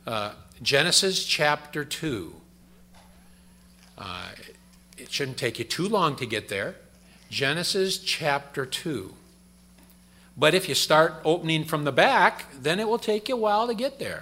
Genesis chapter 2. It shouldn't take you too long to get there. Genesis chapter 2. But if you start opening from the back, then it will take you a while to get there.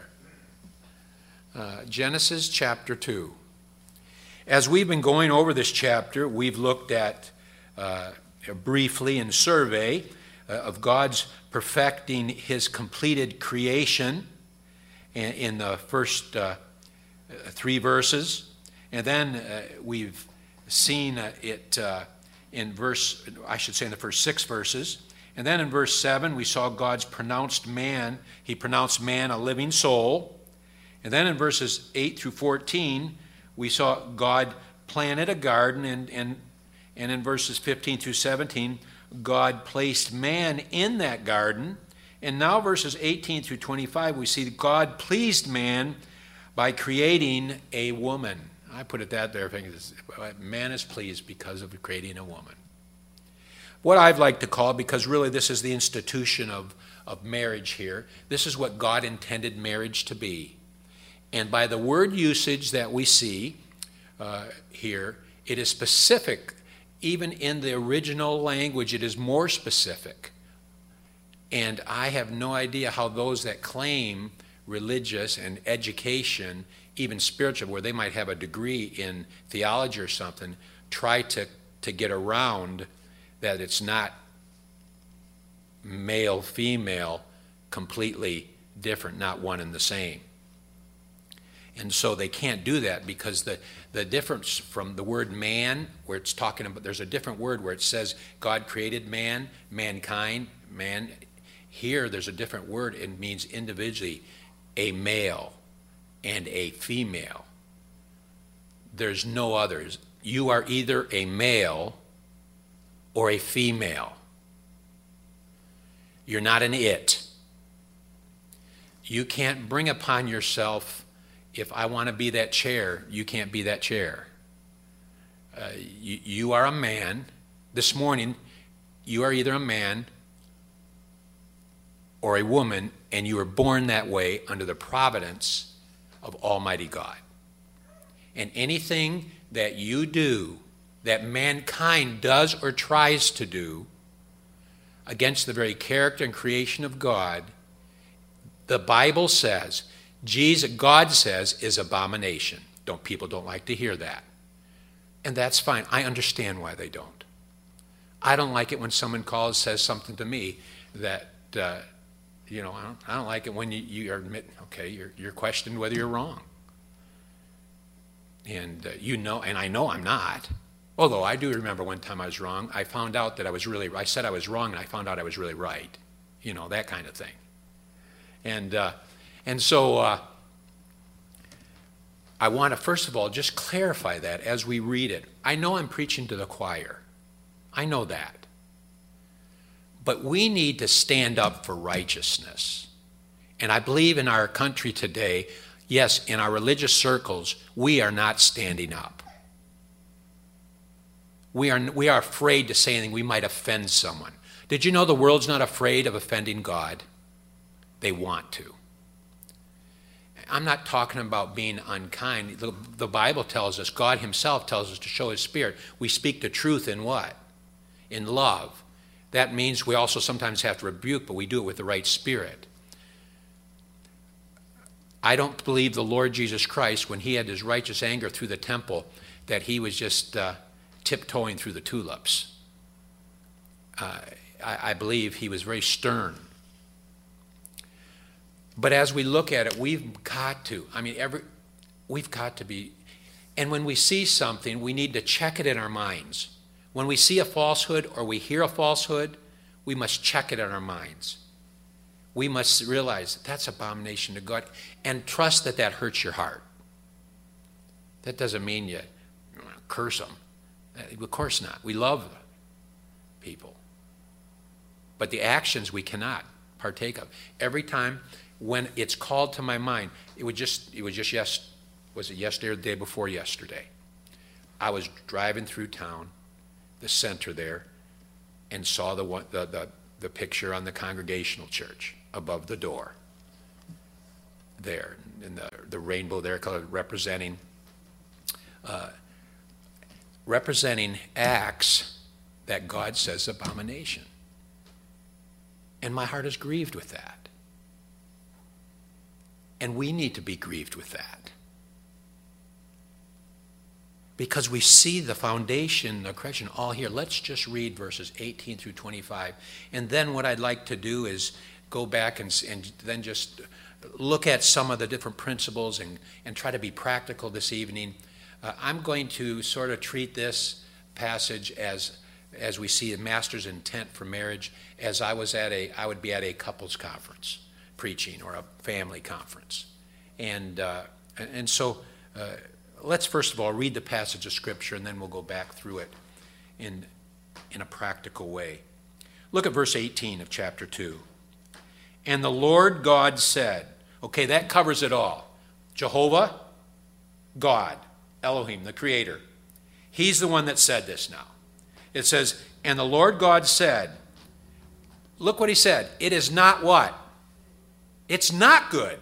Genesis chapter 2. As we've been going over this chapter, we've looked at briefly in survey of God's perfecting his completed creation in the first 3 verses. And then we've seen it in the first 6 verses. And then in verse 7, we saw God's pronounced man. He pronounced man a living soul. And then in verses 8 through 14, we saw God planted a garden. And in verses 15 through 17, God placed man in that garden. And now verses 18 through 25, we see that God pleased man by creating a woman. I put it that there, thinking man is pleased because of creating a woman. What I'd like to call, because really this is the institution of marriage here, this is what God intended marriage to be. And by the word usage that we see here, it is specific. Even in the original language, it is more specific. And I have no idea how those that claim religious and education, even spiritual, where they might have a degree in theology or something, try to get around that it's not male, female, completely different, not one and the same. And so they can't do that because the difference from the word man, where it's talking about, there's a different word where it says God created man, mankind, man. Here there's a different word. It means individually a male and a female. There's no others. You are either a male or a female. You're not an it. You can't bring upon yourself, if I want to be that chair, you can't be that chair. You are a man. This morning, you are either a man or a woman, and you were born that way under the providence of Almighty God. And anything that you do, that mankind does or tries to do against the very character and creation of God, the Bible says, God says, is abomination. People don't like to hear that. And that's fine. I understand why they don't. I don't like it when someone says something to me that, I don't like it when you admit, okay, you're questioning whether you're wrong. And and I know I'm not. Although I do remember one time I was wrong. I found out that I said I was wrong, and I found out I was really right. That kind of thing. And so I want to, first of all, just clarify that as we read it. I know I'm preaching to the choir. I know that. But we need to stand up for righteousness. And I believe in our country today, yes, in our religious circles, we are not standing up. We are afraid to say anything. We might offend someone. Did you know the world's not afraid of offending God? They want to. I'm not talking about being unkind. The Bible tells us, God himself tells us to show his Spirit. We speak the truth in what? In love. That means we also sometimes have to rebuke, but we do it with the right spirit. I don't believe the Lord Jesus Christ, when he had his righteous anger through the temple, that he was just tiptoeing through the tulips. I believe he was very stern. But as we look at it, we've got to be, and when we see something, we need to check it in our minds. When we see a falsehood or we hear a falsehood, we must check it in our minds. We must realize that's abomination to God and trust that hurts your heart. That doesn't mean you curse them. Of course not. We love people. But the actions we cannot partake of. Every time when it's called to my mind, was it yesterday or the day before yesterday? I was driving through town, the center there, and saw the picture on the Congregational Church above the door there. in the rainbow there, called representing acts that God says abomination. And my heart is grieved with that. And we need to be grieved with that. Because we see the foundation of creation all here. Let's just read verses 18 through 25. And then what I'd like to do is go back and then just look at some of the different principles and try to be practical this evening. I'm going to sort of treat this passage as we see a master's intent for marriage, as I would be at a couples conference preaching, or a family conference. And so let's first of all read the passage of Scripture, and then we'll go back through it in a practical way. Look at verse 18 of chapter 2. And the Lord God said, okay, that covers it all. Jehovah, God, Elohim, the Creator. He's the one that said this now. It says, and the Lord God said, look what he said, it is not what? It's not good.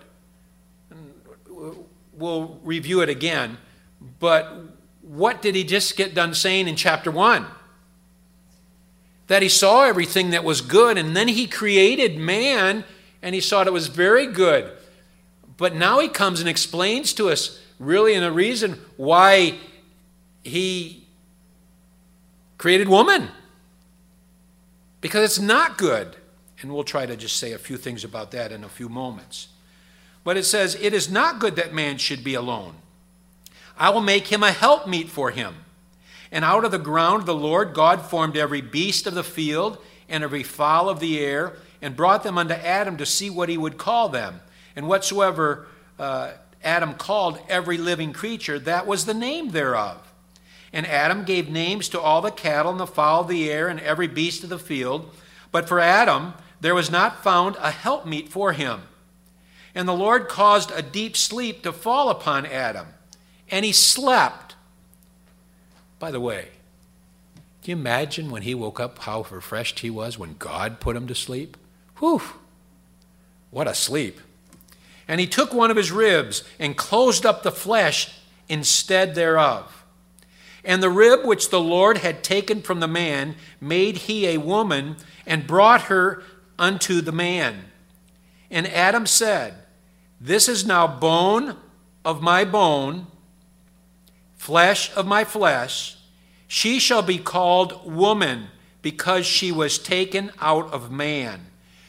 We'll review it again, but what did he just get done saying in chapter 1? That he saw everything that was good, and then he created man, and he saw it was very good. But now he comes and explains to us really in a reason why he created woman. Because it's not good. And we'll try to just say a few things about that in a few moments. But it says, it is not good that man should be alone. I will make him a helpmeet for him. And out of the ground the Lord God formed every beast of the field and every fowl of the air, and brought them unto Adam to see what he would call them. And whatsoever Adam called every living creature, that was the name thereof. And Adam gave names to all the cattle and the fowl of the air and every beast of the field. But for Adam there was not found a helpmeet for him. And the Lord caused a deep sleep to fall upon Adam, and he slept. By the way, can you imagine when he woke up how refreshed he was when God put him to sleep? Whew, what a sleep. And he took one of his ribs and closed up the flesh instead thereof. And the rib which the Lord had taken from the man made he a woman, and brought her unto the man. And Adam said, this is now bone of my bone, flesh of my flesh. She shall be called woman, because she was taken out of man.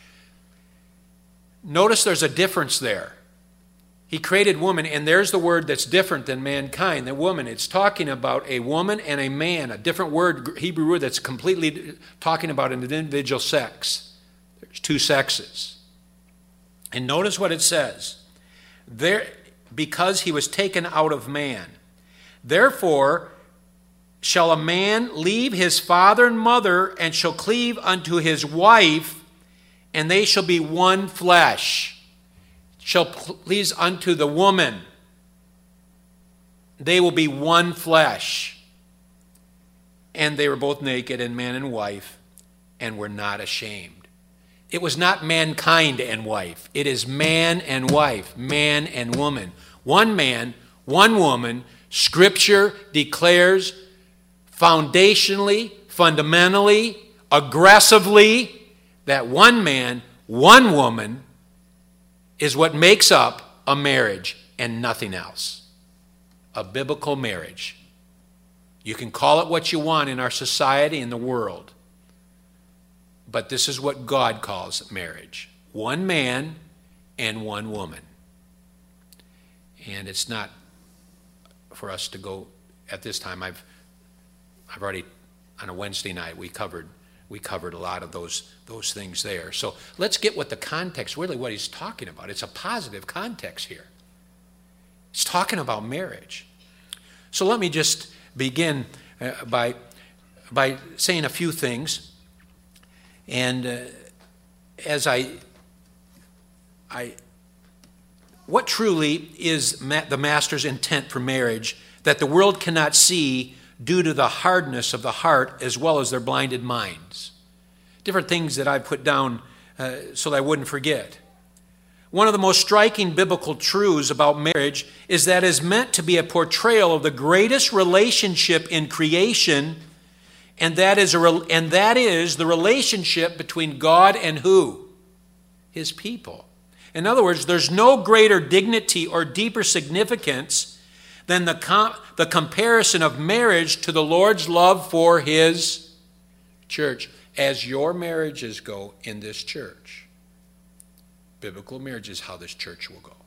Notice there's a difference there. He created woman, and there's the word that's different than mankind, the woman. It's talking about a woman and a man, a different word, Hebrew word that's completely talking about an individual sex. There's two sexes. And notice what it says. There, because he was taken out of man. Therefore shall a man leave his father and mother, and shall cleave unto his wife, and they shall be one flesh. Shall please unto the woman. They will be one flesh. And they were both naked, and man and wife, and were not ashamed. It was not mankind and wife. It is man and wife, man and woman. One man, one woman. Scripture declares foundationally, fundamentally, aggressively, that one man, one woman is what makes up a marriage and nothing else. A biblical marriage. You can call it what you want in our society and the world. But this is what God calls marriage. One man and one woman. And it's not for us to go at this time. I've already, on a Wednesday night, we covered a lot of those things there. So let's get what the context, really what he's talking about. It's a positive context here. He's talking about marriage. So let me just begin by saying a few things. And what truly is the master's intent for marriage that the world cannot see due to the hardness of the heart as well as their blinded minds? Different things that I put down so that I wouldn't forget. One of the most striking biblical truths about marriage is that it is meant to be a portrayal of the greatest relationship in creation, and that is the relationship between God and who? His people. In other words, there's no greater dignity or deeper significance than the comparison of marriage to the Lord's love for His church. As your marriages go in this church, biblical marriage is how this church will go.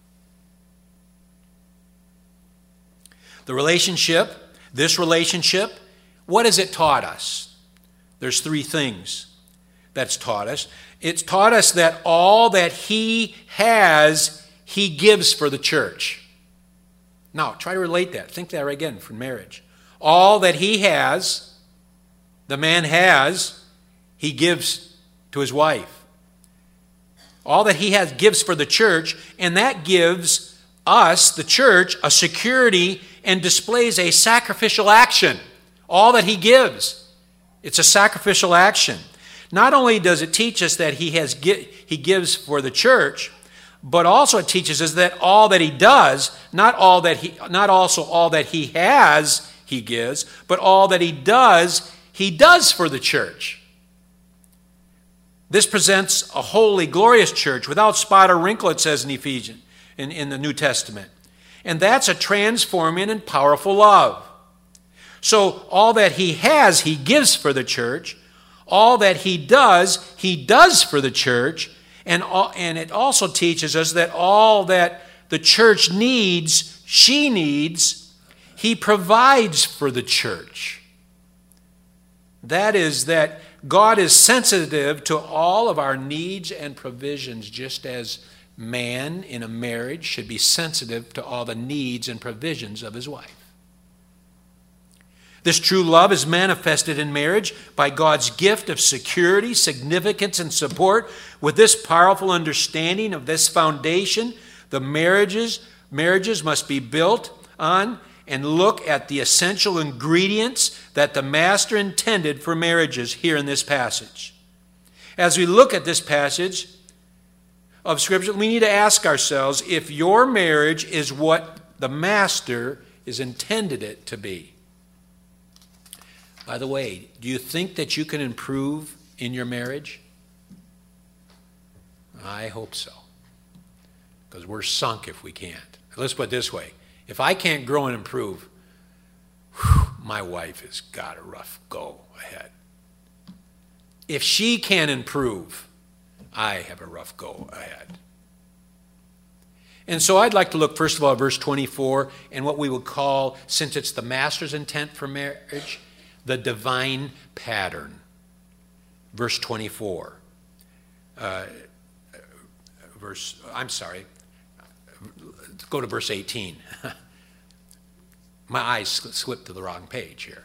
This relationship, what has it taught us? There's three things that's taught us. It's taught us that all that He has, He gives for the church. Now, try to relate that. Think that again for marriage. All that he has, the man has, he gives to his wife. All that he has gives for the church, and that gives us, the church, a security and displays a sacrificial action. All that he gives, it's a sacrificial action. Not only does it teach us that he gives for the church, but also it teaches us that all that he does, not also all that he has, he gives, but all that he does for the church. This presents a holy, glorious church without spot or wrinkle, it says in Ephesians, in the New Testament. And that's a transforming and powerful love. So all that he has, he gives for the church. All that he does for the church. And it also teaches us that all that the church needs, she needs, he provides for the church. That is, that God is sensitive to all of our needs and provisions, just as man in a marriage should be sensitive to all the needs and provisions of his wife. This true love is manifested in marriage by God's gift of security, significance, and support. With this powerful understanding of this foundation, the marriages must be built on and look at the essential ingredients that the Master intended for marriages here in this passage. As we look at this passage of Scripture, we need to ask ourselves if your marriage is what the Master is intended it to be. By the way, do you think that you can improve in your marriage? I hope so, because we're sunk if we can't. Let's put it this way. If I can't grow and improve, my wife has got a rough go ahead. If she can't improve, I have a rough go ahead. And so I'd like to look first of all at verse 24 and what we would call, since it's the Master's intent for marriage, the divine pattern. Verse 24. Go to verse 18. My eyes slipped to the wrong page here.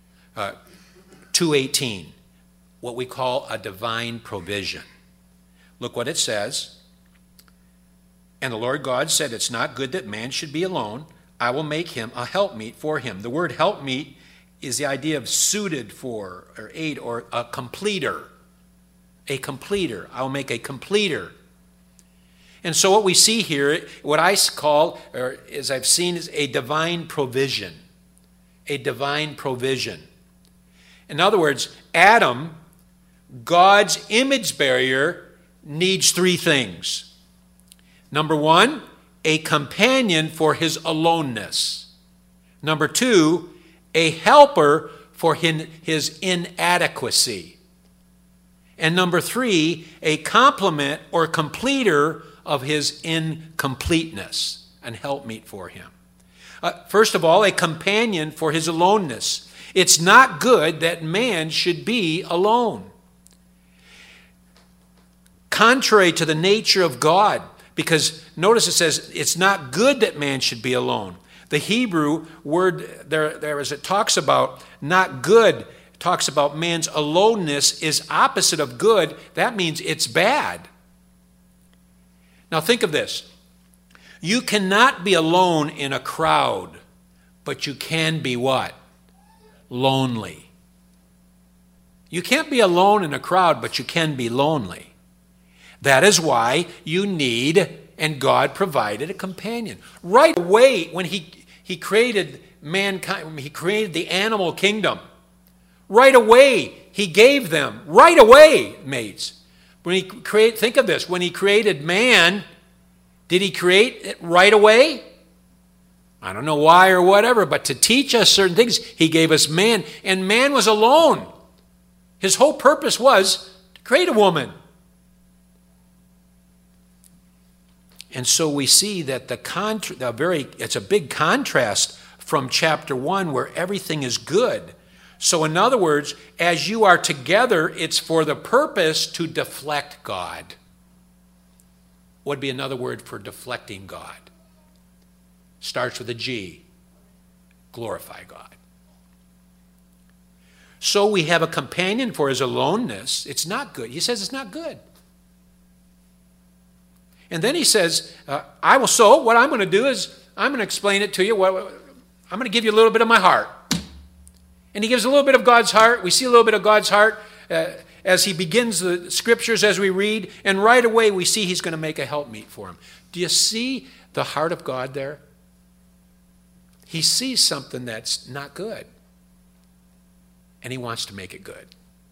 2:18, what we call a divine provision. Look what it says. And the Lord God said, it's not good that man should be alone. I will make him a helpmeet for him. The word helpmeet is the idea of suited for, or aid, or a completer. A completer. I will make a completer. And so what we see here, what I call, or as I've seen, is a divine provision. A divine provision. In other words, Adam, God's image bearer, needs three things. Number one, a companion for his aloneness. Number two, a helper for his inadequacy. And number three, a complement or completer of his incompleteness, and helpmeet for him. First of all, a companion for his aloneness. It's not good that man should be alone. Contrary to the nature of God, because notice it says it's not good that man should be alone. The Hebrew word there as it talks about not good, talks about man's aloneness is opposite of good. That means it's bad. Now think of this. You cannot be alone in a crowd, but you can be what? Lonely. You can't be alone in a crowd, but you can be lonely. That is why you need and God provided a companion. Right away, when he created mankind, he created the animal kingdom. Right away, he gave them, right away, mates. Think of this, when he created man, did he create it right away? I don't know why or whatever, but to teach us certain things, he gave us man, and man was alone. His whole purpose was to create a woman. And so we see that it's a big contrast from chapter 1 where everything is good. So in other words, as you are together, it's for the purpose to deflect God. What would be another word for deflecting God? Starts with a G. Glorify God. So we have a companion for his aloneness. It's not good. He says it's not good. And then he says, what I'm going to do is I'm going to explain it to you. I'm going to give you a little bit of my heart. And he gives a little bit of God's heart. We see a little bit of God's heart as he begins the scriptures as we read. And right away we see he's going to make a helpmeet for him. Do you see the heart of God there? He sees something that's not good. And he wants to make it good.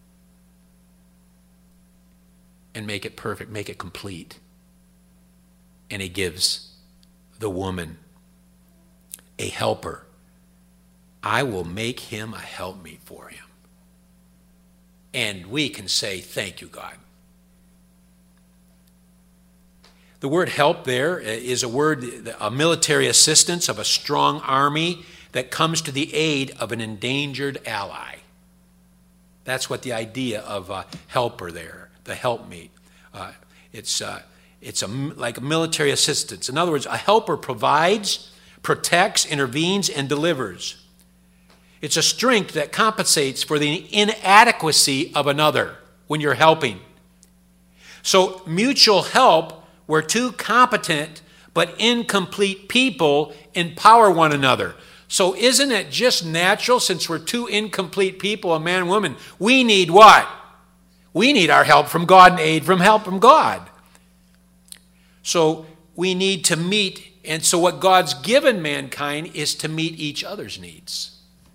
And make it perfect, make it complete. And he gives the woman a helper. I will make him a helpmeet for him. And we can say, thank you, God. The word help there is a military assistance of a strong army that comes to the aid of an endangered ally. That's what the idea of a helper there, the helpmeet. It's like a military assistance. In other words, a helper provides, protects, intervenes, and delivers. It's a strength that compensates for the inadequacy of another when you're helping. So mutual help, where two competent but incomplete people empower one another. So isn't it just natural, since we're two incomplete people, a man and woman, we need what? We need our help from God and aid from help from God. So we need to meet, and so what God's given mankind is to meet each other's needs.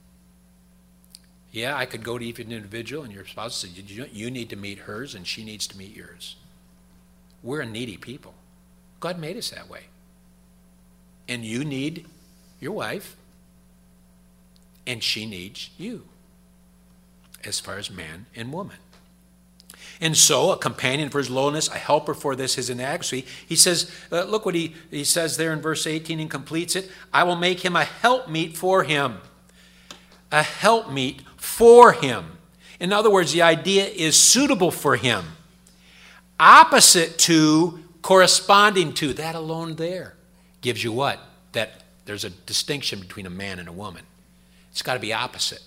Yeah, I could go to each individual and your spouse and say, you need to meet hers and she needs to meet yours. We're a needy people. God made us that way. And you need your wife and she needs you, as far as man and woman. And so a companion for his loneliness, a helper for his inadequacy. He says, look what he says there in verse 18 and completes it. I will make him a helpmeet for him. A helpmeet for him. In other words, the idea is suitable for him. Opposite to, corresponding to. That alone there gives you what? That there's a distinction between a man and a woman. It's got to be opposite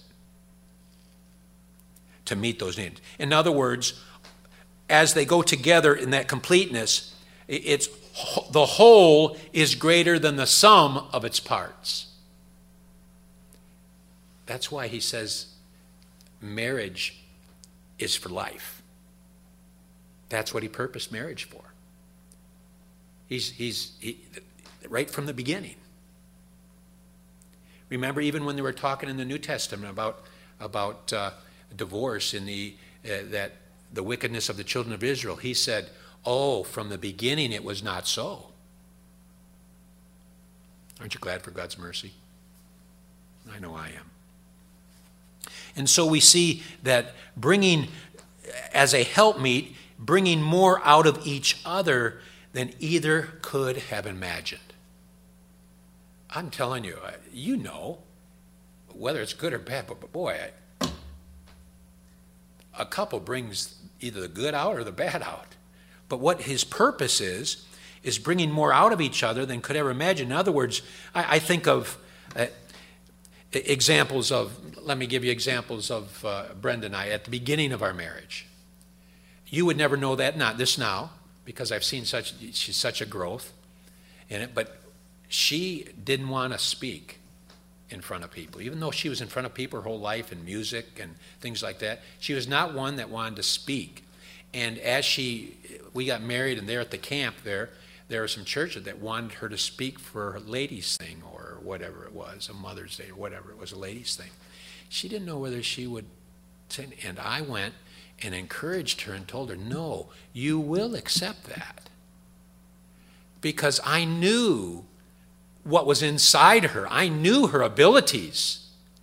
to meet those needs. In other words, as they go together in that completeness, the whole is greater than the sum of its parts. That's why he says marriage is for life. That's what he purposed marriage for. He's right from the beginning. Remember, even when they were talking in the New Testament about divorce in that the wickedness of the children of Israel, he said, oh, from the beginning it was not so. Aren't you glad for God's mercy? I know I am. And so we see that bringing, as a helpmeet, bringing more out of each other than either could have imagined. I'm telling you, you know, whether it's good or bad, but boy, a couple brings either the good out or the bad out. But what his purpose is bringing more out of each other than could ever imagine. In other words, I think of examples of, let me give you examples of Brenda and I at the beginning of our marriage. You would never know that, not this now, because I've seen she's such a growth in it, but she didn't want to speak in front of people. Even though she was in front of people her whole life in music and things like that, she was not one that wanted to speak. And as we got married and there at the camp there, there were some churches that wanted her to speak for a ladies' thing or whatever it was, a Mother's Day or whatever it was, a ladies' thing. She didn't know whether she would, and I went and encouraged her and told her, no, you will accept that. Because I knew what was inside her. I knew her abilities.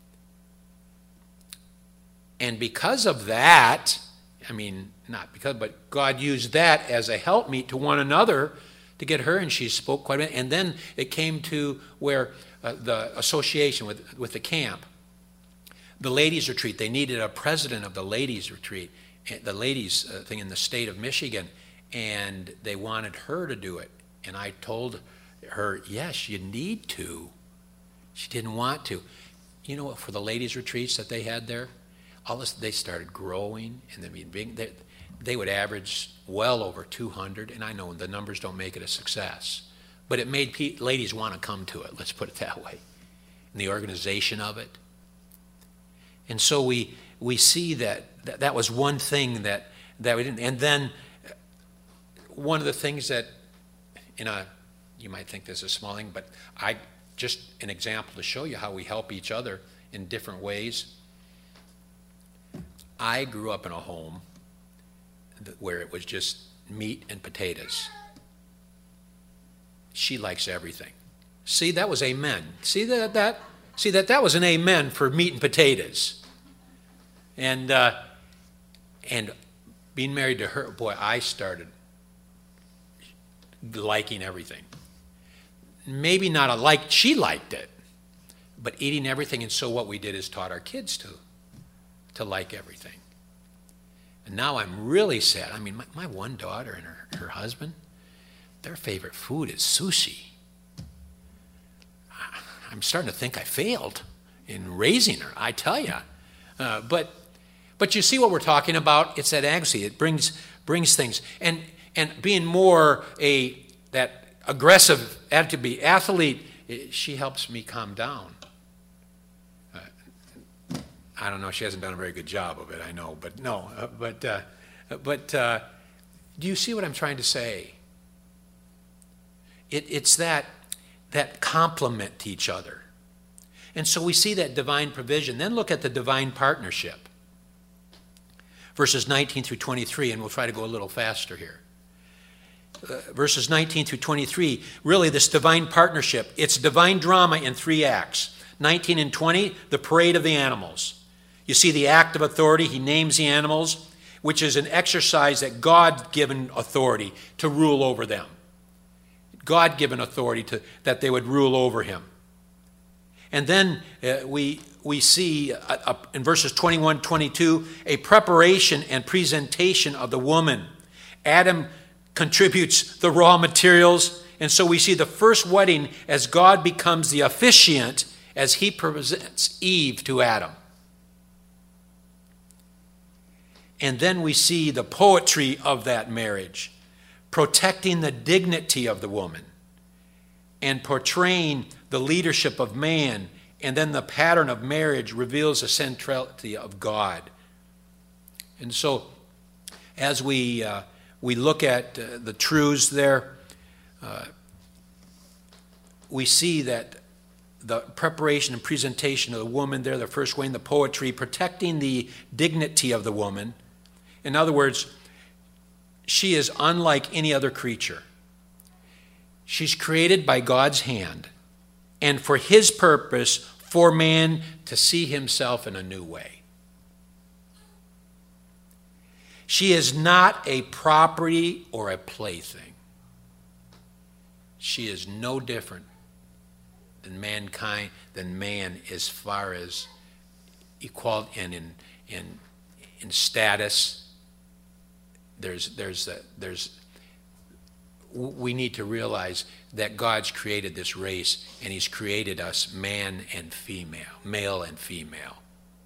And because of that, not because, but God used that as a helpmeet to one another to get her, and she spoke quite a bit. And then it came to where the association with the camp, the ladies' retreat, they needed a president of the ladies' retreat, the ladies' thing in the state of Michigan, and they wanted her to do it. And I told her, yes, you need to. She didn't want to. You know what, for the ladies' retreats that they had there, all this, they started growing, and they would average well over 200, and I know the numbers don't make it a success, but it made ladies want to come to it, let's put it that way, and the organization of it. And so we see that was one thing that we didn't. And then one of the things that, you might think this is a small thing, but just an example to show you how we help each other in different ways. I grew up in a home where it was just meat and potatoes. She likes everything. See, that was amen. See that was an amen for meat and potatoes. And being married to her, boy, I started liking everything. Maybe not she liked it, but eating everything. And so what we did is taught our kids to like everything. And now I'm really sad. My one daughter and her husband, their favorite food is sushi. I'm starting to think I failed in raising her, I tell you. But you see what we're talking about? It's that anxiety. It brings things. And being more that aggressive attitude, be athlete, she helps me calm down. I don't know. She hasn't done a very good job of it, I know. But no. But do you see what I'm trying to say? It's that complement to each other. And so we see that divine provision. Then look at the divine partnership. Verses 19 through 23, and we'll try to go a little faster here. Verses 19 through 23, really this divine partnership. It's divine drama in 3 acts. 19 and 20, the parade of the animals. You see the act of authority, he names the animals, which is an exercise that God-given authority to rule over them. God-given authority that they would rule over him. And then we see in verses 21, 22, a preparation and presentation of the woman. Adam contributes the raw materials, and so we see the first wedding as God becomes the officiant as he presents Eve to Adam. And then we see the poetry of that marriage, protecting the dignity of the woman and portraying the leadership of man. And then the pattern of marriage reveals the centrality of God. And so as we look at the truths there, we see that the preparation and presentation of the woman there, the first way in the poetry, protecting the dignity of the woman. In other words, she is unlike any other creature. She's created by God's hand and for his purpose, for man to see himself in a new way. She is not a property or a plaything. She is no different than mankind, than man, as far as equality and in status. We need to realize that God's created this race, and he's created us man and female, male and female.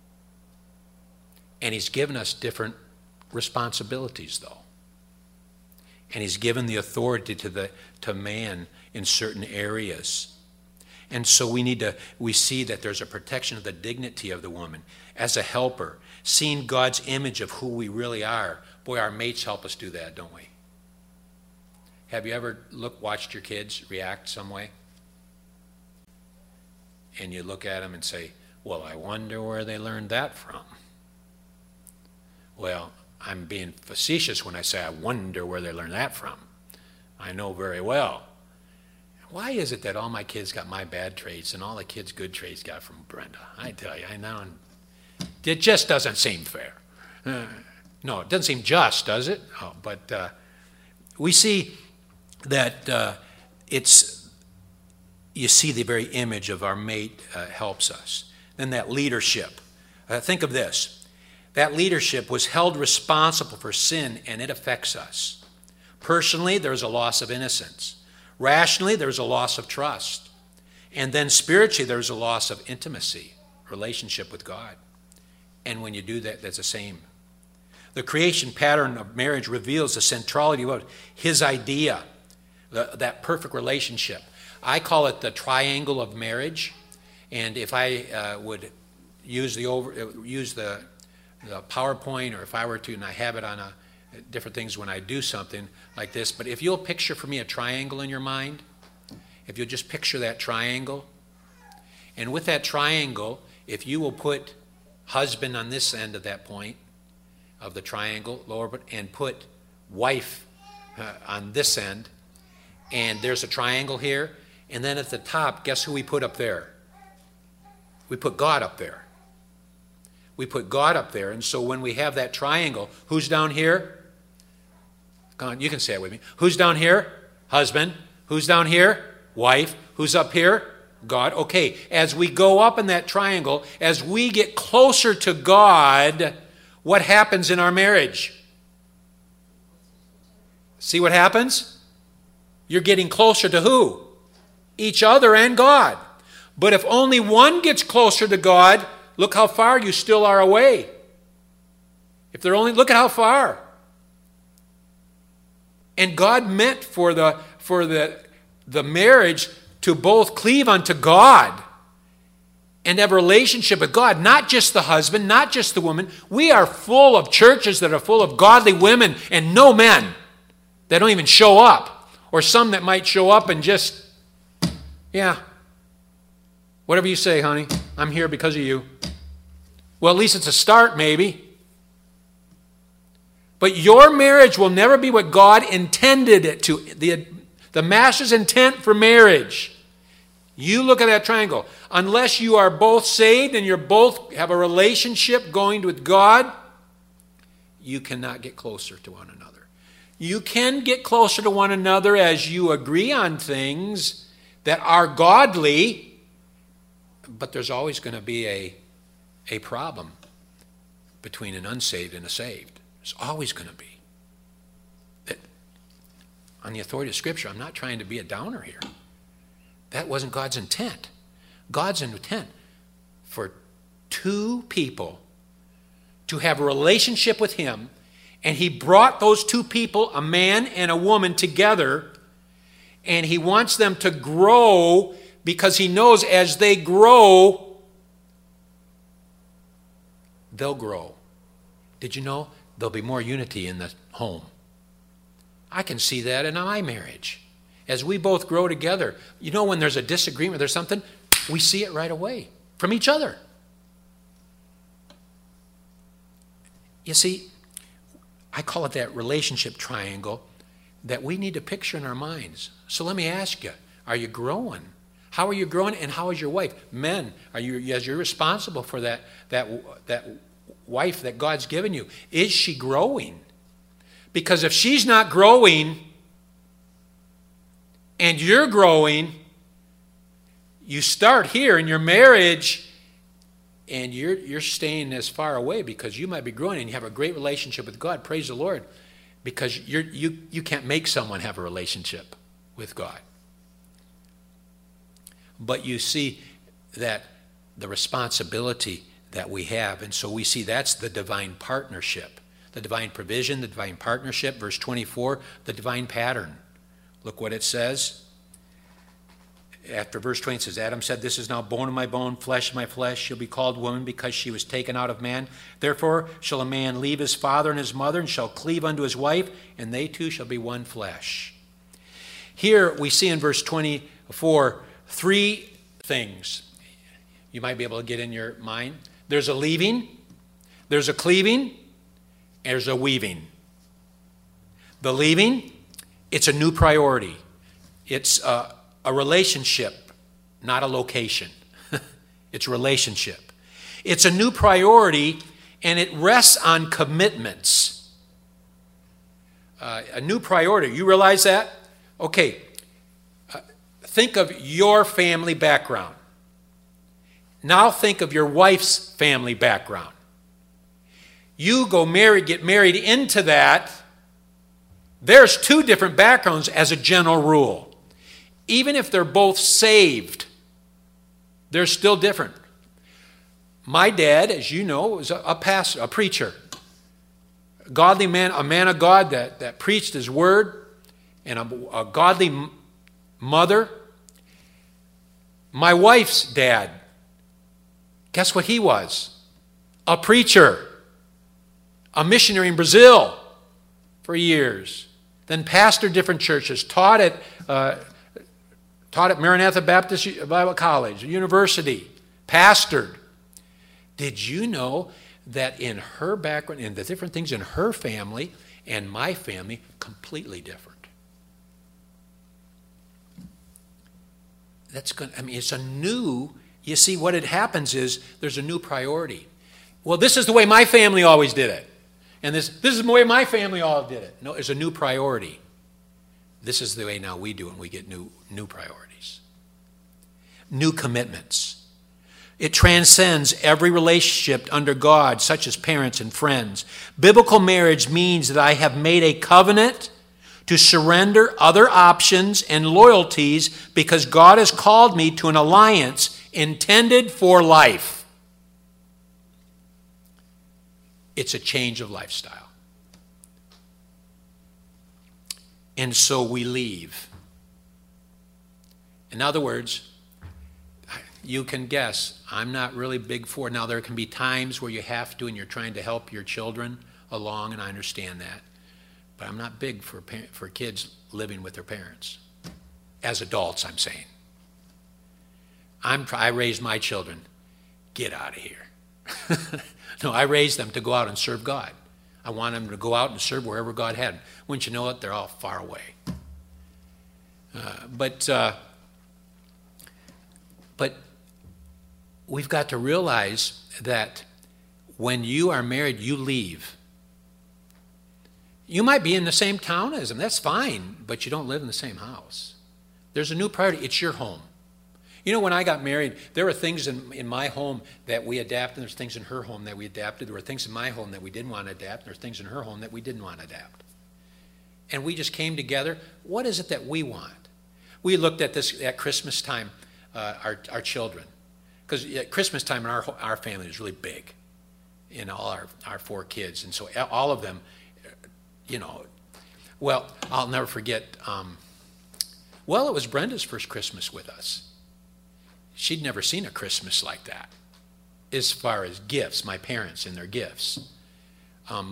And he's given us different responsibilities, though. And he's given the authority to man in certain areas. And so we see that there's a protection of the dignity of the woman as a helper, seeing God's image of who we really are. Boy, our mates help us do that, don't we? Have you ever watched your kids react some way? And you look at them and say, well, I wonder where they learned that from. Well, I'm being facetious when I say I wonder where they learned that from. I know very well. Why is it that all my kids got my bad traits and all the kids' good traits got from Brenda? I tell you, I know. It just doesn't seem fair. No, it doesn't seem just, does it? Oh, but we see that you see the very image of our mate helps us. Then that leadership. Think of this. That leadership was held responsible for sin, and it affects us. Personally, there's a loss of innocence. Rationally, there's a loss of trust. And then spiritually, there's a loss of intimacy, relationship with God. And when you do that, that's the same. The creation pattern of marriage reveals the centrality of his idea, that perfect relationship. I call it the triangle of marriage. And if I would use the PowerPoint, or if I were to, and I have it on different things when I do something like this, but if you'll picture for me a triangle in your mind, if you'll just picture that triangle, and with that triangle, if you will put husband on this end of that point of the triangle, lower, and put wife on this end, and there's a triangle here, and then at the top, guess who we put up there? We put God up there. We put God up there, and so when we have that triangle, who's down here? Come on, you can say it with me. Who's down here? Husband. Who's down here? Wife. Who's up here? God. Okay, as we go up in that triangle, as we get closer to God, what happens in our marriage? See what happens? You're getting closer to who? Each other and God. But if only one gets closer to God, look how far you still are away. If they're only, look at how far. And God meant for the marriage to both cleave unto God and have a relationship with God, not just the husband, not just the woman. We are full of churches that are full of godly women and no men that don't even show up, or some that might show up and just, yeah, whatever you say, honey, I'm here because of you. Well, at least it's a start, maybe. But your marriage will never be what God intended it to. The master's intent for marriage. You look at that triangle. Unless you are both saved and you both have a relationship going with God, you cannot get closer to one another. You can get closer to one another as you agree on things that are godly, but there's always going to be a problem between an unsaved and a saved. There's always going to be. That, on the authority of Scripture, I'm not trying to be a downer here. That wasn't God's intent. God's intent for two people to have a relationship with Him, and He brought those two people, a man and a woman, together, and He wants them to grow because He knows as they grow, they'll grow. Did you know? There'll be more unity in the home. I can see that in my marriage. As we both grow together, you know, when there's a disagreement, there's something, we see it right away from each other. You see, I call it that relationship triangle that we need to picture in our minds. So let me ask you, are you growing? How are you growing, and how is your wife? Men, as you're responsible for that wife that God's given you, is she growing? Because if she's not growing and you're growing, you start here in your marriage and you're staying as far away because you might be growing and you have a great relationship with God. Praise the Lord. Because you can't make someone have a relationship with God. But you see that the responsibility that we have. And so we see that's the divine partnership. The divine provision, the divine partnership. Verse 24, the divine pattern. Look what it says. After verse 20 it says, Adam said, this is now bone of my bone, flesh of my flesh. She'll be called woman because she was taken out of man. Therefore shall a man leave his father and his mother and shall cleave unto his wife, and they two shall be one flesh. Here we see in verse 24 three things you might be able to get in your mind. There's a leaving, there's a cleaving, there's a weaving. The leaving, it's a new priority. It's a relationship, not a location. It's a relationship. It's a new priority, and it rests on commitments. A new priority. You realize that? Okay. Think of your family background. Now think of your wife's family background. You get married into that. There's two different backgrounds as a general rule. Even if they're both saved, they're still different. My dad, as you know, was a pastor, a preacher. A godly man, a man of God that preached his word, and a godly mother. My wife's dad, guess what he was? A preacher. A missionary in Brazil for years. Then pastored different churches, taught at Maranatha Baptist Bible College, university, pastored. Did you know that in her background, and the different things in her family and my family, completely different? It's a new, you see, what it happens is there's a new priority. Well, this is the way my family always did it. And this is the way my family all did it. No, there's a new priority. This is the way now we do it, and we get new priorities. New commitments. It transcends every relationship under God, such as parents and friends. Biblical marriage means that I have made a covenant to surrender other options and loyalties because God has called me to an alliance intended for life. It's a change of lifestyle. And so we leave. In other words, you can guess, I'm not really big for, now there can be times where you have to and you're trying to help your children along, and I understand that. But I'm not big for kids living with their parents. As adults, I'm saying. I raised my children. Get out of here. No, I raised them to go out and serve God. I want them to go out and serve wherever God had them. Wouldn't you know it? They're all far away. But we've got to realize that when you are married, you leave. You might be in the same town as them. That's fine, but you don't live in the same house. There's a new priority. It's your home. You know, when I got married, there were things in my home that we adapted. There's things in her home that we adapted. There were things in my home that we didn't want to adapt. There's things in her home that we didn't want to adapt. And we just came together. What is it that we want? We looked at this at Christmas time, our children. Because at Christmas time in our family is really big. In all our four kids. And so all of them, well, I'll never forget. It was Brenda's first Christmas with us. She'd never seen a Christmas like that as far as gifts, my parents and their gifts. And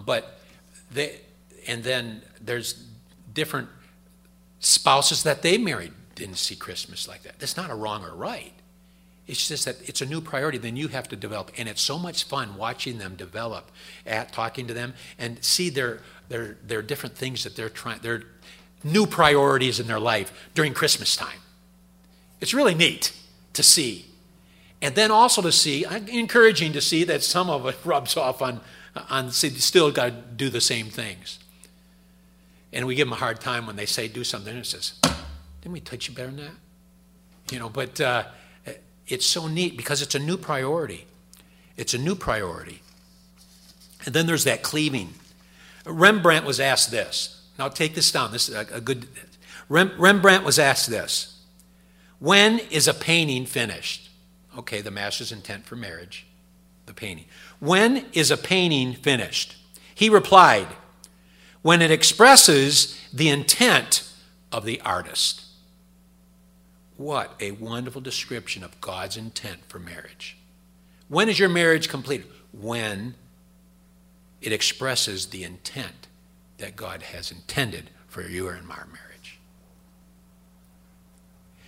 then there's different spouses that they married didn't see Christmas like that. That's not a wrong or right. It's just that it's a new priority then you have to develop. And it's so much fun watching them develop, talking to them, and see their different things that they're trying, their new priorities in their life during Christmas time. It's really neat to see. And then also to see, encouraging to see that some of it rubs off on still got to do the same things. And we give them a hard time when they say do something and it says, didn't we teach you better than that? But it's so neat because it's a new priority. It's a new priority. And then there's that cleaving. Rembrandt was asked this. Now take this down. This is a good... Rembrandt was asked this. When is a painting finished? Okay, the master's intent for marriage, the painting. When is a painting finished? He replied, when it expresses the intent of the artist. What a wonderful description of God's intent for marriage. When is your marriage complete? When it expresses the intent that God has intended for you and our marriage.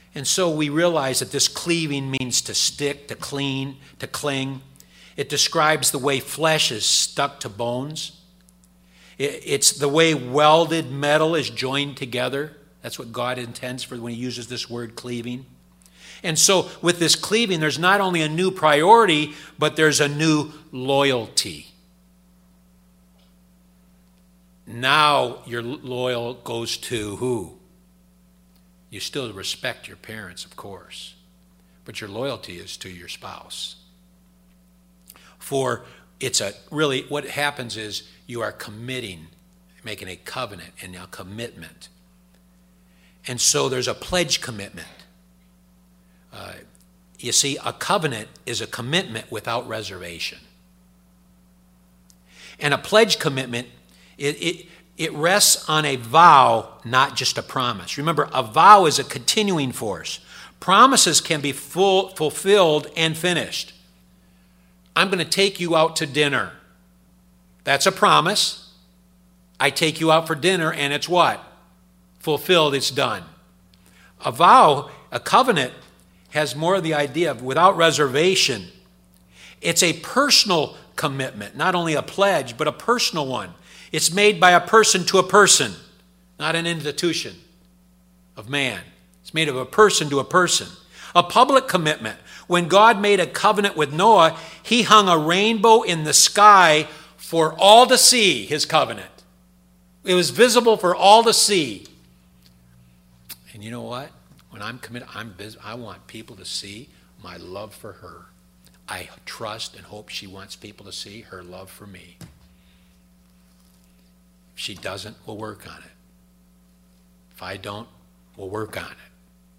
And so we realize that this cleaving means to stick, to cling, to cling. It describes the way flesh is stuck to bones. It's the way welded metal is joined together. That's what God intends for when he uses this word cleaving. And so with this cleaving, there's not only a new priority, but there's a new loyalty. Now your loyal goes to who? You still respect your parents, of course, but your loyalty is to your spouse. For it's really what happens is you are committing, making a covenant and a commitment. And so there's a pledge commitment. You see, a covenant is a commitment without reservation. And a pledge commitment, it rests on a vow, not just a promise. Remember, a vow is a continuing force. Promises can be fulfilled and finished. I'm going to take you out to dinner. That's a promise. I take you out for dinner, and it's what? Fulfilled, it's done. A vow, a covenant, has more of the idea of without reservation. It's a personal commitment, not only a pledge, but a personal one. It's made by a person to a person, not an institution of man. It's made of a person to a person. A public commitment. When God made a covenant with Noah, he hung a rainbow in the sky for all to see his covenant. It was visible for all to see. And you know what? When I'm committed, I want people to see my love for her. I trust and hope she wants people to see her love for me. If she doesn't, we'll work on it. If I don't, we'll work on it.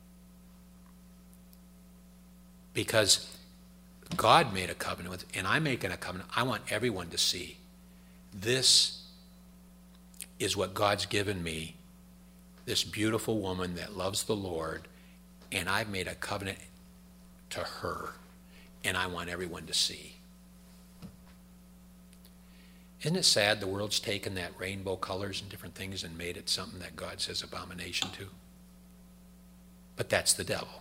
Because God made a covenant with, and I'm making a covenant. I want everyone to see this is what God's given me, this beautiful woman that loves the Lord, and I've made a covenant to her, and I want everyone to see. Isn't it sad the world's taken that rainbow colors and different things and made it something that God says abomination to? But that's the devil.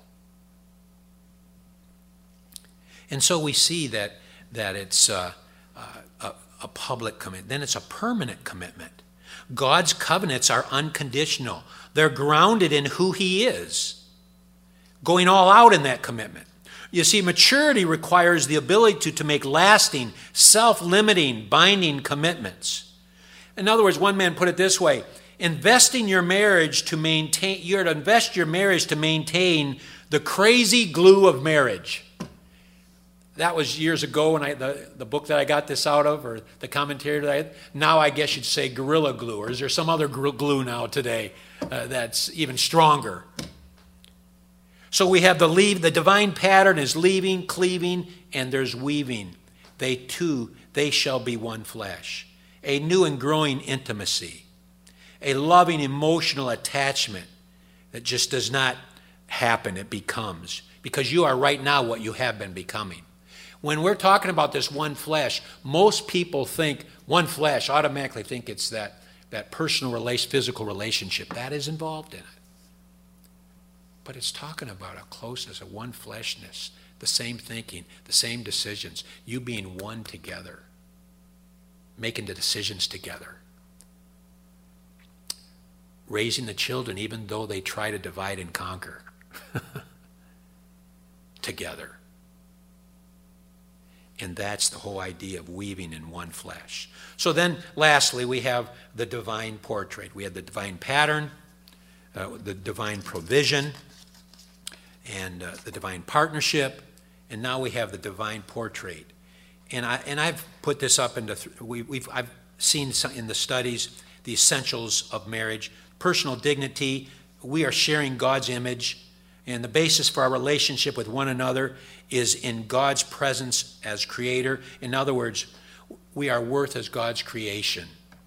And so we see that it's a public commitment. Then it's a permanent commitment. God's covenants are unconditional. They're grounded in who he is, going all out in that commitment. You see, maturity requires the ability to make lasting, self-limiting, binding commitments. In other words, one man put it this way: investing your marriage to maintain, you're to invest your marriage to maintain the crazy glue of marriage. That was years ago when the book that I got this out of, or the commentary that I had. Now I guess you'd say Gorilla Glue, or is there some other glue now today that's even stronger? So we have the divine pattern is leaving, cleaving, and there's weaving. They shall be one flesh. A new and growing intimacy. A loving emotional attachment that just does not happen, it becomes. Because you are right now what you have been becoming. When we're talking about this one flesh, most people think one flesh, automatically think it's that personal physical relationship. That is involved in it. But it's talking about a closeness, a one fleshness, the same thinking, the same decisions, you being one together, making the decisions together. Raising the children even though they try to divide and conquer together. And that's the whole idea of weaving in one flesh. So then, lastly, we have the divine portrait. We have the divine pattern, the divine provision, and the divine partnership, and now we have the divine portrait. And I've put this up into I've seen some in the studies the essentials of marriage, personal dignity. We are sharing God's image, and the basis for our relationship with one another is in God's presence as creator. In other words, we are worth as God's creation.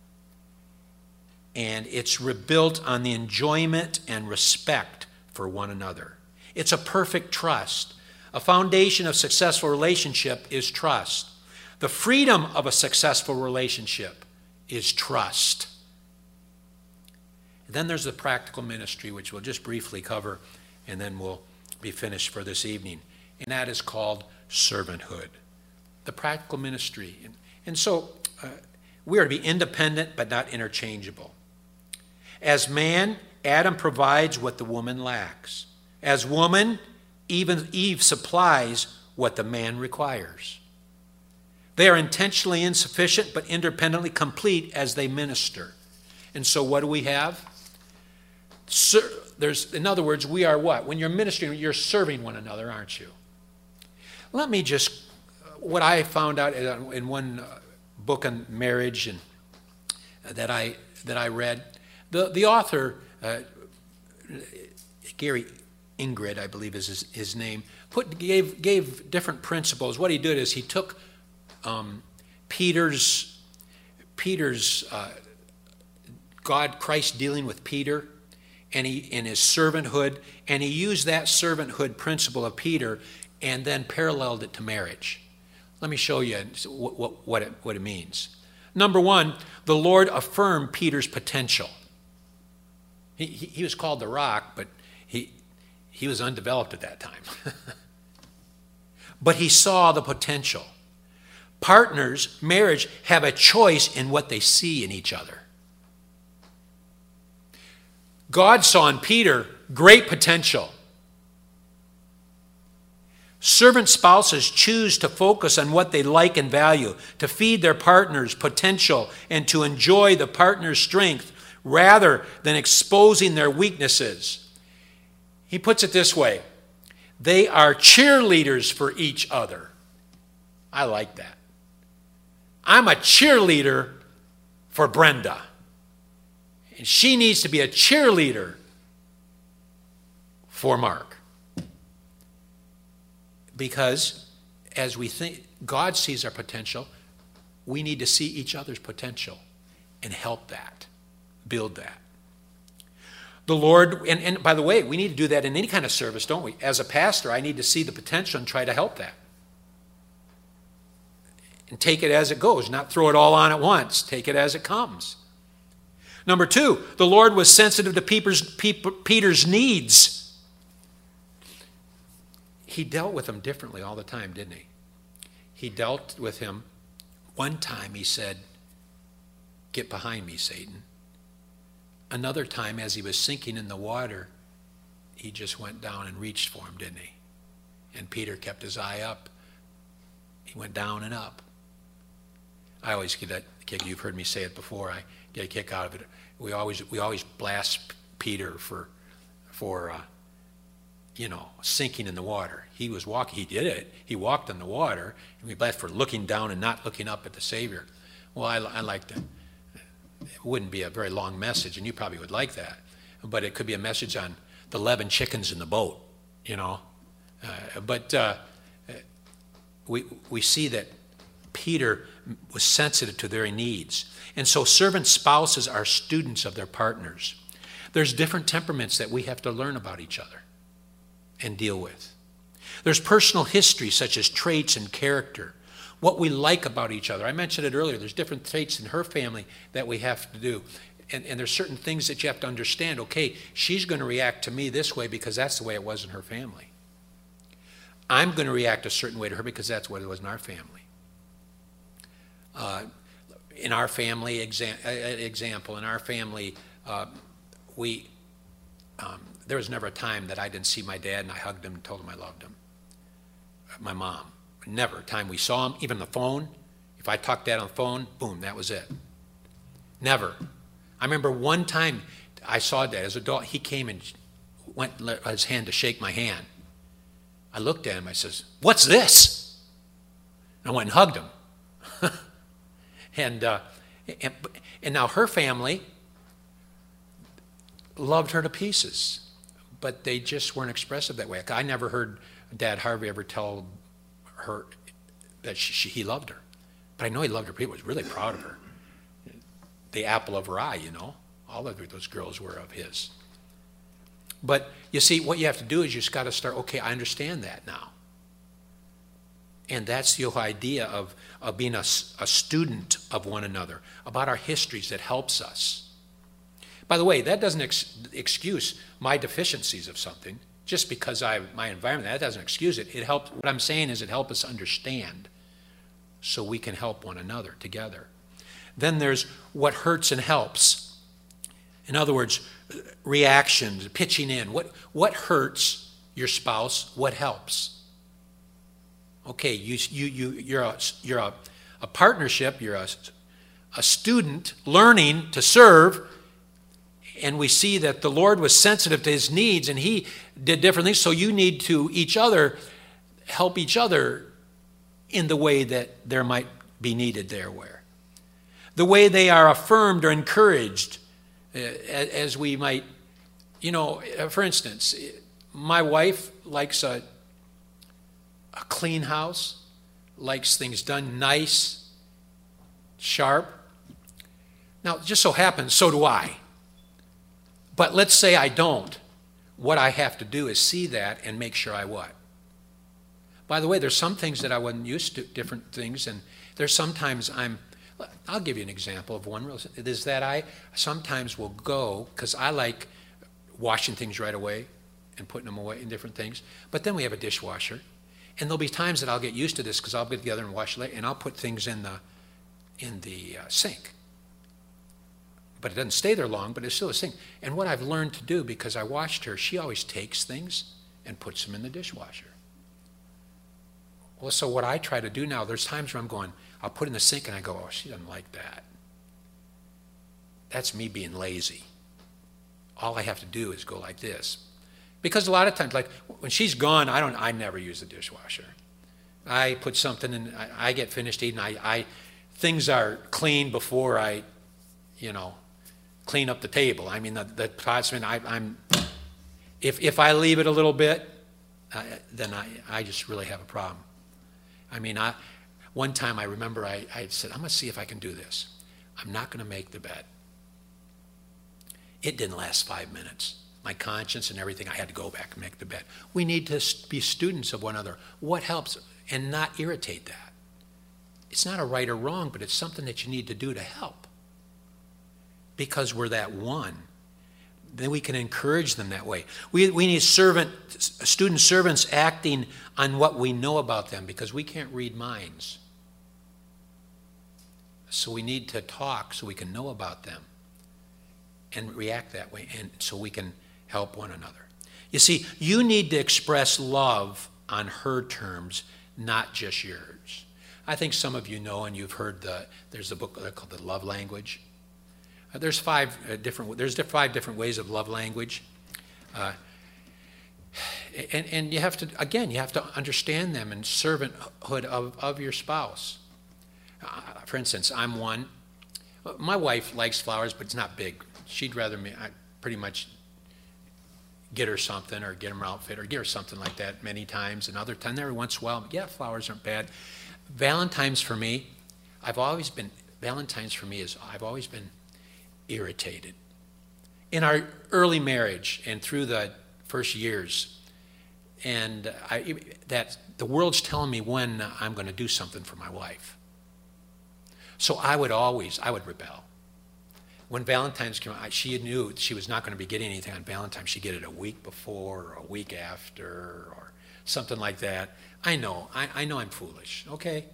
And it's rebuilt on the enjoyment and respect for one another. It's a perfect trust. A foundation of successful relationship is trust. The freedom of a successful relationship is trust. Then there's the practical ministry, which we'll just briefly cover and then we'll be finished for this evening. And that is called servanthood, the practical ministry. And so we are to be independent but not interchangeable. As man, Adam provides what the woman lacks. As woman, even Eve supplies what the man requires. They are intentionally insufficient but independently complete as they minister. And so what do we have? In other words, we are what? When you're ministering, you're serving one another, aren't you? Let me just, what I found out in one book on marriage and that I read, the author, Gary Ingrid, I believe is his name, gave different principles. What he did is he took Peter's Christ dealing with Peter, and he in his servanthood, and he used that servanthood principle of Peter and then paralleled it to marriage. Let me show you what it means. Number one, the Lord affirmed Peter's potential. He was called the Rock, but he was undeveloped at that time. But he saw the potential. Partners, marriage, have a choice in what they see in each other. God saw in Peter great potential. Servant spouses choose to focus on what they like and value, to feed their partner's potential and to enjoy the partner's strength rather than exposing their weaknesses. He puts it this way: they are cheerleaders for each other. I like that. I'm a cheerleader for Brenda. And she needs to be a cheerleader for Mark. Because as we think, God sees our potential, we need to see each other's potential and help that, build that. The Lord, and by the way, we need to do that in any kind of service, don't we? As a pastor, I need to see the potential and try to help that. And take it as it goes, not throw it all on at once. Take it as it comes. Number two, the Lord was sensitive to Peter's needs. He dealt with him differently all the time, didn't he? He dealt with him. One time he said, "Get behind me, Satan." Another time, as he was sinking in the water, he just went down and reached for him, didn't he? And Peter kept his eye up. He went down and up. I always get that kick. You've heard me say it before. I get a kick out of it. We always blast Peter for sinking in the water. He was walking. He did it. He walked in the water, and we blast for looking down and not looking up at the Savior. Well, I like to. It wouldn't be a very long message, and you probably would like that. But it could be a message on the 11 chickens in the boat, we see that Peter was sensitive to their needs. And so servant spouses are students of their partners. There's different temperaments that we have to learn about each other and deal with. There's personal history such as traits and character, what we like about each other. I mentioned it earlier. There's different traits in her family that we have to do. And there's certain things that you have to understand. Okay, she's going to react to me this way because that's the way it was in her family. I'm going to react a certain way to her because that's what it was in our family. In our family, example, in our family, there was never a time that I didn't see my dad and I hugged him and told him I loved him. My mom, never a time we saw him, even on the phone. If I talked Dad on the phone, boom, that was it. Never. I remember one time I saw Dad as a adult. He came and went his hand to shake my hand. I looked at him. I says, "What's this?" And I went and hugged him. And now her family loved her to pieces, but they just weren't expressive that way. I never heard Dad Harvey ever tell her that he loved her, but I know he loved her. He was really proud of her. The apple of her eye, all of those girls were of his. But you see, what you have to do is you just got to start. Okay, I understand that now. And that's the whole idea of being a student of one another, about our histories that helps us. By the way, that doesn't excuse my deficiencies of something. just because my environment, that doesn't excuse it. It helps. What I'm saying is it helps us understand so we can help one another together. Then there's what hurts and helps. In other words, reactions, pitching in. What hurts your spouse? What helps? Okay, you're a partnership. You're a student learning to serve, and we see that the Lord was sensitive to his needs, and he did different things. So you need to help each other in the way that there might be needed there. Where the way they are affirmed or encouraged, as we might, for instance, my wife likes a clean house, likes things done nice, sharp. Now, it just so happens, so do I. But let's say I don't. What I have to do is see that and make sure I what? By the way, there's some things that I wasn't used to, different things, and there's sometimes I'll give you an example of one. It is that I sometimes will go, because I like washing things right away and putting them away in different things, but then we have a dishwasher, and there'll be times that I'll get used to this because I'll get together and wash it, and I'll put things in the sink. But it doesn't stay there long, but it's still a sink. And what I've learned to do, because I watched her, she always takes things and puts them in the dishwasher. Well, so what I try to do now, there's times where I'll put it in the sink and I go, oh, she doesn't like that. That's me being lazy. All I have to do is go like this. Because a lot of times, like when she's gone, I never use the dishwasher. I put something in, I get finished eating, things are clean before I, clean up the table. I mean, the pots, if I leave it a little bit, then I just really have a problem. I mean, one time I remember I said, I'm going to see if I can do this. I'm not going to make the bed. It didn't last 5 minutes. My conscience and everything, I had to go back and make the bed. We need to be students of one another. What helps? And not irritate that. It's not a right or wrong, but it's something that you need to do to help. Because we're that one. Then we can encourage them that way. We need student servants acting on what we know about them, because we can't read minds. So we need to talk so we can know about them and react that way, and so we can help one another. You see, you need to express love on her terms, not just yours. I think some of you know, and you've heard there's a book called The Love Language. There's five different ways of love language. And you have to understand them in servanthood of your spouse. For instance, I'm one. My wife likes flowers, but it's not big. She'd rather I pretty much get her something, or get her outfit, or get her something like that many times. And other times, every once in a while, yeah, flowers aren't bad. Valentine's for me, I've always been irritated. In our early marriage and through the first years, and that the world's telling me when I'm going to do something for my wife. So I would rebel. When Valentine's came out, she knew she was not going to be getting anything on Valentine's. She'd get it a week before or a week after or something like that. I know I'm foolish, okay?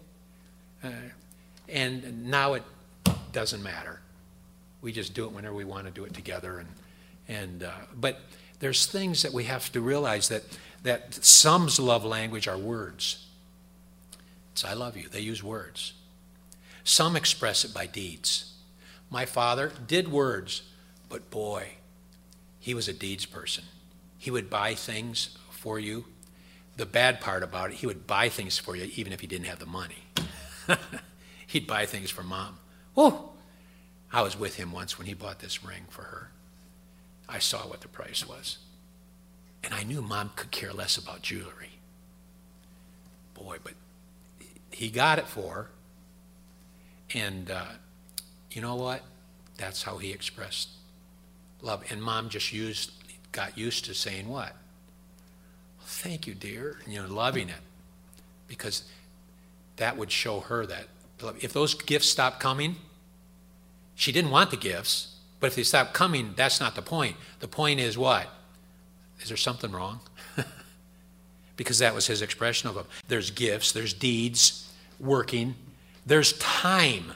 And now it doesn't matter. We just do it whenever we want to do it together. But there's things that we have to realize that some's love language are words. It's I love you. They use words. Some express it by deeds. My father did words, but boy, he was a deeds person. He would buy things for you. The bad part about it, he would buy things for you even if he didn't have the money. He'd buy things for Mom. Oh, I was with him once when he bought this ring for her. I saw what the price was. And I knew Mom could care less about jewelry. Boy, but he got it for her. And you know what? That's how he expressed love. And Mom just got used to saying what? Thank you, dear. Loving it. Because that would show her that if those gifts stopped coming, she didn't want the gifts, but if they stopped coming, that's not the point. The point is what? Is there something wrong? because that was his expression of them. There's gifts, there's deeds, working, there's time,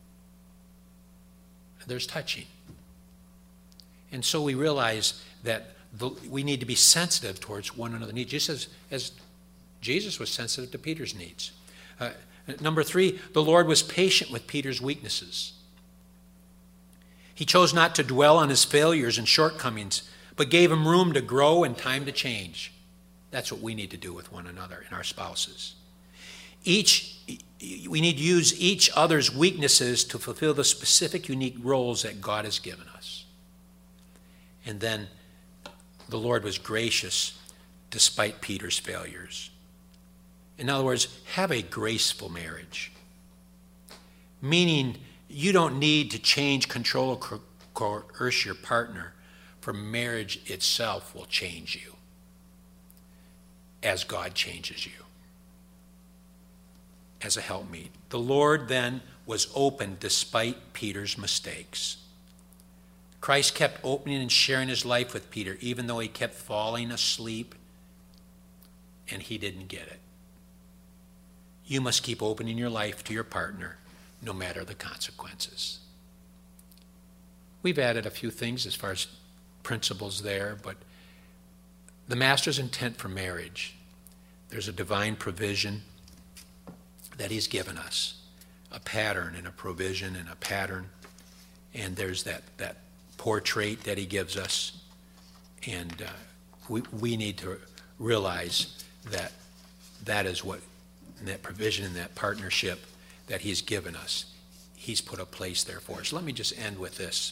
there's touching. And so we realize that we need to be sensitive towards one another's needs, just as Jesus was sensitive to Peter's needs. Number 3, the Lord was patient with Peter's weaknesses. He chose not to dwell on his failures and shortcomings, but gave him room to grow and time to change. That's what we need to do with one another and our spouses. We need to use each other's weaknesses to fulfill the specific, unique roles that God has given us. And then the Lord was gracious despite Peter's failures. In other words, have a graceful marriage. Meaning, you don't need to change, control, or coerce your partner, for marriage itself will change you as God changes you as a helpmeet. The Lord then was open despite Peter's mistakes. Christ kept opening and sharing his life with Peter, even though he kept falling asleep and he didn't get it. You must keep opening your life to your partner, no matter the consequences. We've added a few things as far as principles there, but the Master's intent for marriage, there's a divine provision that he's given us, a pattern and a provision and a pattern, and there's that portrait that he gives us, and we need to realize that that is what, that provision and that partnership that he's given us, he's put a place there for us. Let me just end with this.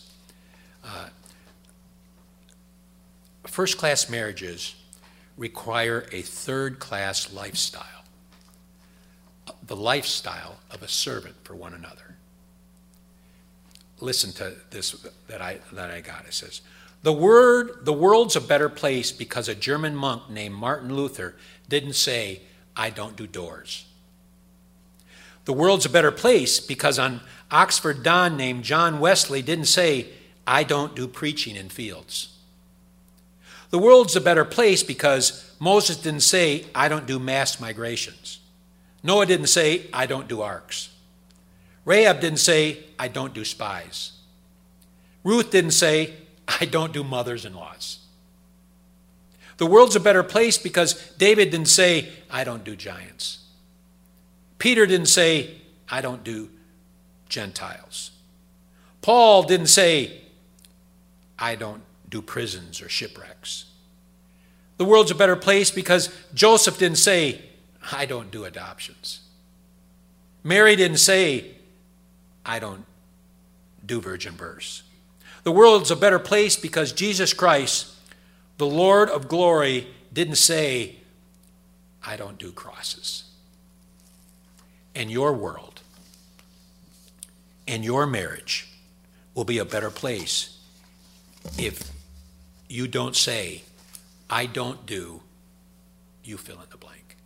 First-class marriages require a third-class lifestyle, the lifestyle of a servant for one another. Listen to this that I got. It says, the world's a better place because a German monk named Martin Luther didn't say, I don't do doors. The world's a better place because an Oxford Don named John Wesley didn't say, I don't do preaching in fields. The world's a better place because Moses didn't say, I don't do mass migrations. Noah didn't say, I don't do arks. Rahab didn't say, I don't do spies. Ruth didn't say, I don't do mothers-in-laws. The world's a better place because David didn't say, I don't do giants. Peter didn't say, I don't do Gentiles. Paul didn't say, I don't do prisons or shipwrecks. The world's a better place because Joseph didn't say, I don't do adoptions. Mary didn't say, I don't do virgin births. The world's a better place because Jesus Christ, the Lord of glory, didn't say, I don't do crosses. And your world and your marriage will be a better place if you don't say, I don't do, you fill in the blank.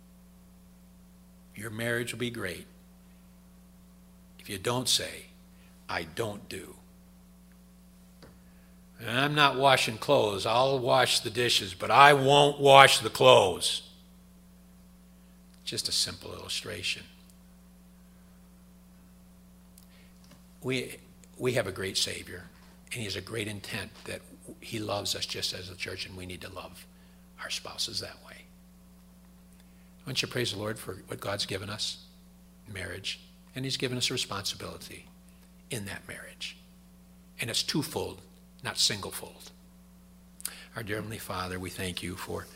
Your marriage will be great if you don't say, I don't do. And I'm not washing clothes. I'll wash the dishes, but I won't wash the clothes. Just a simple illustration. We have a great Savior, and he has a great intent that he loves us just as a church, and we need to love our spouses that way. Why don't you praise the Lord for what God's given us, marriage, and he's given us a responsibility in that marriage. And it's twofold, not singlefold. Our dear Heavenly Father, we thank you for